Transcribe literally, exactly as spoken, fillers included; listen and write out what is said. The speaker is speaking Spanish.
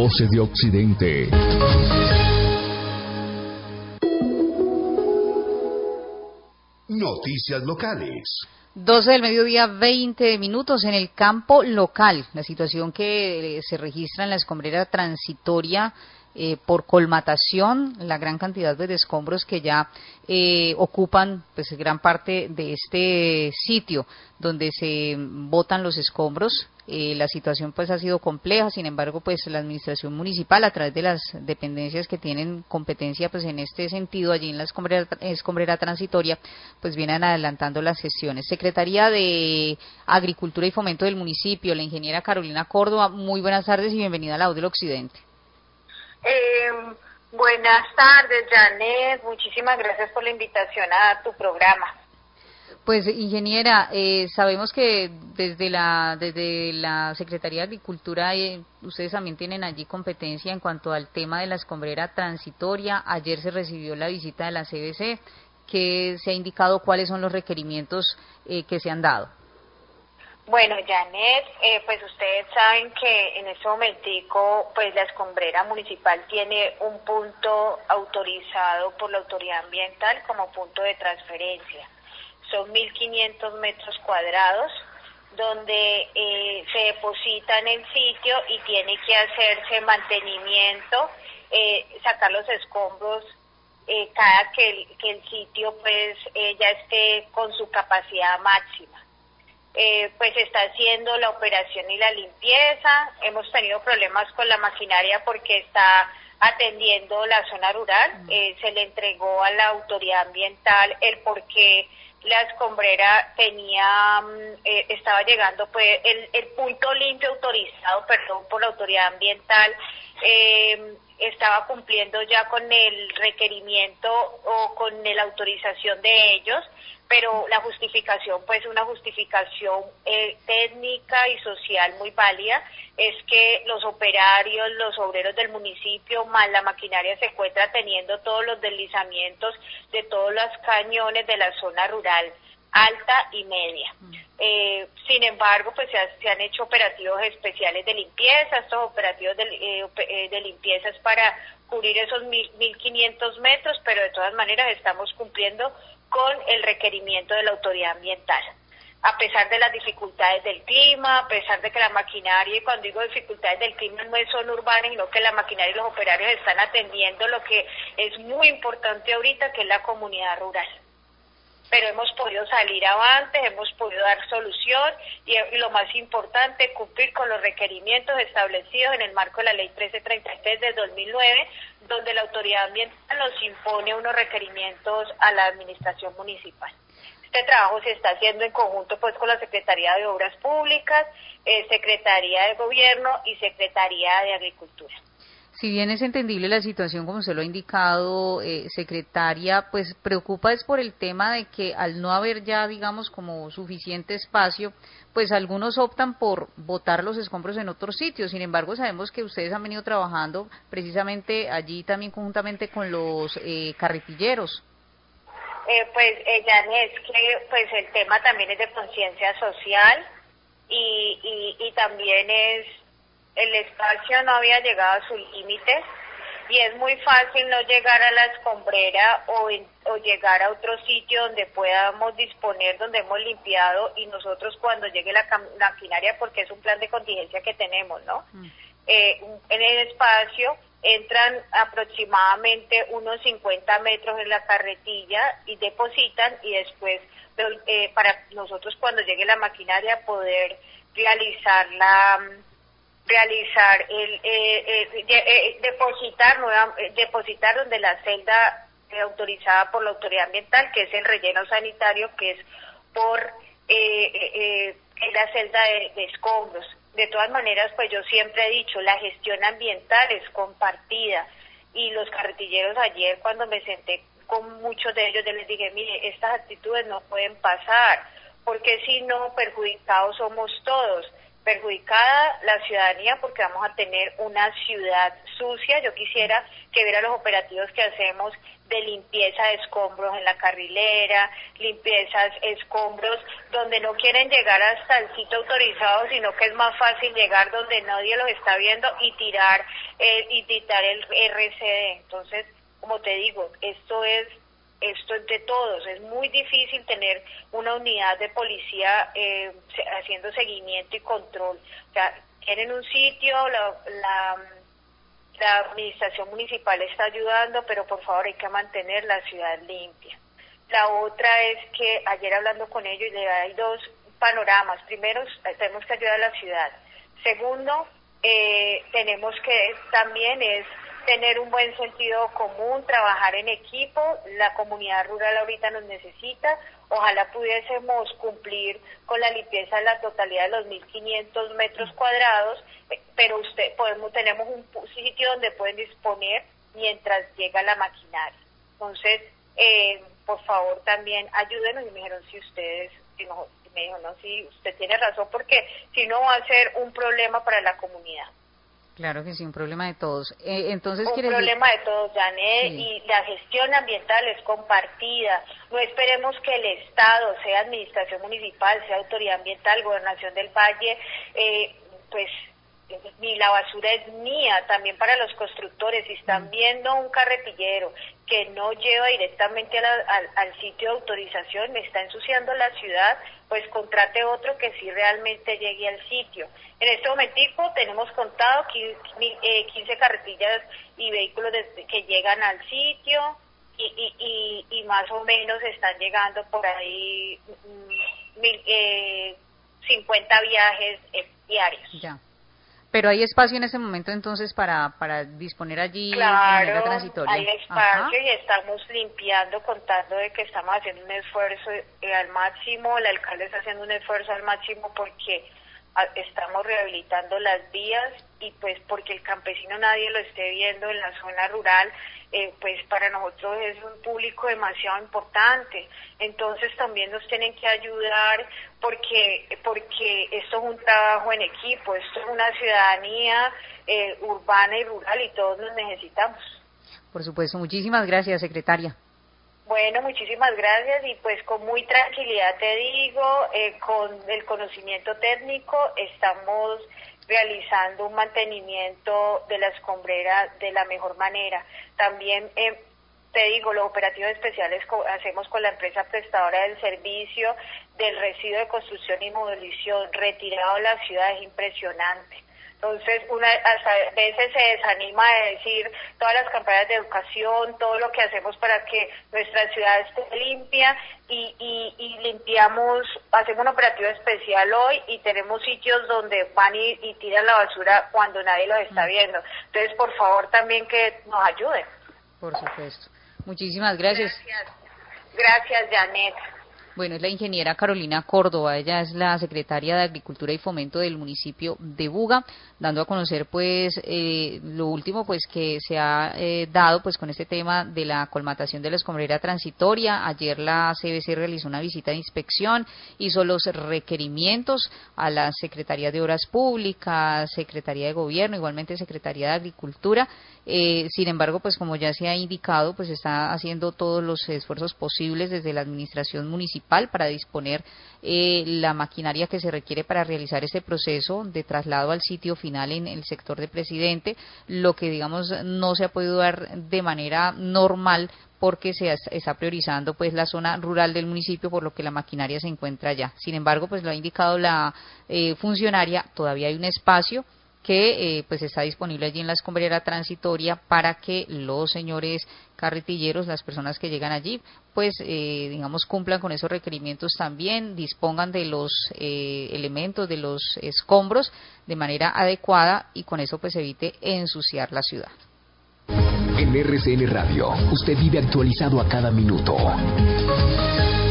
Voces de Occidente. Noticias locales. doce del mediodía, veinte minutos en el campo local. La situación que se registra en la escombrera transitoria eh, por colmatación, la gran cantidad de escombros que ya eh, ocupan pues gran parte de este sitio donde se botan los escombros. Eh, la situación pues ha sido compleja, sin embargo pues la administración municipal a través de las dependencias que tienen competencia pues en este sentido allí en la escombrera, escombrera transitoria pues vienen adelantando las gestiones. Secretaría de Agricultura y Fomento del municipio, la ingeniera Carolina Córdoba, muy buenas tardes y bienvenida a la Voz del Occidente. Eh, buenas tardes, Janet, muchísimas gracias por la invitación a tu programa. Pues ingeniera, eh, sabemos que desde la desde la Secretaría de Agricultura eh, ustedes también tienen allí competencia en cuanto al tema de la escombrera transitoria. Ayer se recibió la visita de la C B C, que se ha indicado cuáles son los requerimientos eh, que se han dado. Bueno, Janet, eh, pues ustedes saben que en este momentico, pues la escombrera municipal tiene un punto autorizado por la autoridad ambiental como punto de transferencia. Son mil quinientos metros cuadrados donde eh, se deposita en el sitio y tiene que hacerse mantenimiento, eh, sacar los escombros eh, cada que el, que el sitio pues eh, ya esté con su capacidad máxima. Eh, pues está haciendo la operación y la limpieza. Hemos tenido problemas con la maquinaria porque está atendiendo la zona rural. Eh, se le entregó a la autoridad ambiental el porqué la escombrera tenía, eh, estaba llegando, pues, el, el punto limpio autorizado, perdón, por la autoridad ambiental, eh, estaba cumpliendo ya con el requerimiento o con la autorización de ellos, pero la justificación, pues una justificación eh, técnica y social muy válida, es que los operarios, los obreros del municipio, más la maquinaria se encuentra teniendo todos los deslizamientos de todos los cañones de la zona rural alta y media. Eh, sin embargo, pues se, ha, se han hecho operativos especiales de limpieza. Estos operativos de, eh, de limpieza es para cubrir esos mil quinientos metros, pero de todas maneras estamos cumpliendo con el requerimiento de la autoridad ambiental. A pesar de las dificultades del clima, a pesar de que la maquinaria, y cuando digo dificultades del clima no es zona urbana, sino que la maquinaria y los operarios están atendiendo lo que es muy importante ahorita, que es la comunidad rural. Pero hemos podido salir avante, hemos podido dar solución y, y lo más importante, cumplir con los requerimientos establecidos en el marco de la Ley trece treinta y tres de dos mil nueve, donde la autoridad ambiental nos impone unos requerimientos a la administración municipal. Este trabajo se está haciendo en conjunto pues con la Secretaría de Obras Públicas, eh, Secretaría de Gobierno y Secretaría de Agricultura. Si bien es entendible la situación, como usted lo ha indicado, eh, secretaria, pues preocupa es por el tema de que al no haber ya, digamos, como suficiente espacio, pues algunos optan por botar los escombros en otros sitios. Sin embargo, sabemos que ustedes han venido trabajando precisamente allí también conjuntamente con los eh, carretilleros. Eh, pues, eh, Janet, es que pues el tema también es de conciencia social y, y, y también es el espacio no había llegado a su límite y es muy fácil no llegar a la escombrera o, en, o llegar a otro sitio donde podamos disponer, donde hemos limpiado y nosotros cuando llegue la, la maquinaria, porque es un plan de contingencia que tenemos, ¿no? Mm. Eh, en el espacio entran aproximadamente unos cincuenta metros en la carretilla y depositan y después eh, para nosotros cuando llegue la maquinaria poder realizar la realizar el eh, eh, de, eh, depositar nueva, eh, depositar donde la celda eh, autorizada por la autoridad ambiental, que es el relleno sanitario, que es por eh, eh, eh, la celda de, de escombros. De todas maneras, pues yo siempre he dicho, la gestión ambiental es compartida y los carretilleros ayer cuando me senté con muchos de ellos, yo les dije, mire, estas actitudes no pueden pasar, porque si no, perjudicados somos todos. perjudicada la ciudadanía porque vamos a tener una ciudad sucia. Yo quisiera que viera los operativos que hacemos de limpieza de escombros en la carrilera, limpiezas, escombros, donde no quieren llegar hasta el sitio autorizado, sino que es más fácil llegar donde nadie los está viendo y tirar, eh, y tirar el R C D. Entonces, como te digo, esto es esto es de todos. Es muy difícil tener una unidad de policía eh, haciendo seguimiento y control. O sea, tienen un sitio, la, la, la administración municipal está ayudando, pero por favor hay que mantener la ciudad limpia. La otra es que ayer hablando con ellos, hay dos panoramas. Primero, tenemos que ayudar a la ciudad. Segundo, eh, tenemos que también es tener un buen sentido común, trabajar en equipo. La comunidad rural ahorita nos necesita. Ojalá pudiésemos cumplir con la limpieza de la totalidad de los mil quinientos metros cuadrados, pero usted podemos tenemos un sitio donde pueden disponer mientras llega la maquinaria. Entonces, eh, por favor, también ayúdenos. Y me dijeron, si ustedes, si no, me dijo, no, si usted tiene razón, porque si no va a ser un problema para la comunidad. Claro que sí, un problema de todos. Eh, entonces, un problema de todos, Janet, sí. Y la gestión ambiental es compartida. No esperemos que el Estado, sea administración municipal, sea autoridad ambiental, gobernación del Valle, eh, pues ni la basura es mía, también para los constructores. Si están viendo un carretillero que no lleva directamente a la, al, al sitio de autorización, me está ensuciando la ciudad, pues contrate otro que sí realmente llegue al sitio. En este momentico tenemos contado quince carretillas y vehículos de, que llegan al sitio y, y, y, y más o menos están llegando por ahí mil, eh, cincuenta viajes eh, diarios. Ya. Pero hay espacio en ese momento entonces para para disponer allí claro, de manera transitoria. Hay espacio. Ajá. Y estamos limpiando, contando de que estamos haciendo un esfuerzo eh, al máximo. El alcalde está haciendo un esfuerzo al máximo porque a, estamos rehabilitando las vías y pues porque el campesino nadie lo esté viendo en la zona rural, eh, pues para nosotros es un público demasiado importante. Entonces también nos tienen que ayudar porque porque esto es un trabajo en equipo, esto es una ciudadanía eh, urbana y rural y todos nos necesitamos. Por supuesto, muchísimas gracias, secretaria. Bueno, muchísimas gracias y pues con muy tranquilidad te digo, eh, con el conocimiento técnico estamos realizando un mantenimiento de la escombrera de la mejor manera. También eh, te digo, los operativos especiales co- hacemos con la empresa prestadora del servicio del residuo de construcción y demolición retirado de la ciudad, es impresionante. Entonces, una hasta a veces se desanima de decir todas las campañas de educación, todo lo que hacemos para que nuestra ciudad esté limpia y, y, y limpiamos, hacemos un operativo especial hoy y tenemos sitios donde van y, y tiran la basura cuando nadie los está viendo. Entonces, por favor, también que nos ayuden. Por supuesto. Muchísimas gracias. Gracias, gracias Janet. Bueno, es la ingeniera Carolina Córdoba, ella es la secretaria de Agricultura y Fomento del municipio de Buga, dando a conocer pues eh, lo último pues que se ha eh, dado pues con este tema de la colmatación de la escombrera transitoria. Ayer la C B C realizó una visita de inspección, hizo los requerimientos a la Secretaría de Obras Públicas, Secretaría de Gobierno, igualmente Secretaría de Agricultura. Eh, sin embargo, pues como ya se ha indicado, pues está haciendo todos los esfuerzos posibles desde la administración municipal para disponer eh, la maquinaria que se requiere para realizar este proceso de traslado al sitio final en el sector de Presidente, lo que digamos no se ha podido dar de manera normal porque se está priorizando pues la zona rural del municipio, por lo que la maquinaria se encuentra allá. Sin embargo, pues lo ha indicado la eh, funcionaria, todavía hay un espacio que eh, pues está disponible allí en la escombrera transitoria para que los señores carretilleros, las personas que llegan allí, pues eh, digamos cumplan con esos requerimientos también, dispongan de los eh, elementos, de los escombros de manera adecuada y con eso pues evite ensuciar la ciudad. En R C N Radio, usted vive actualizado a cada minuto.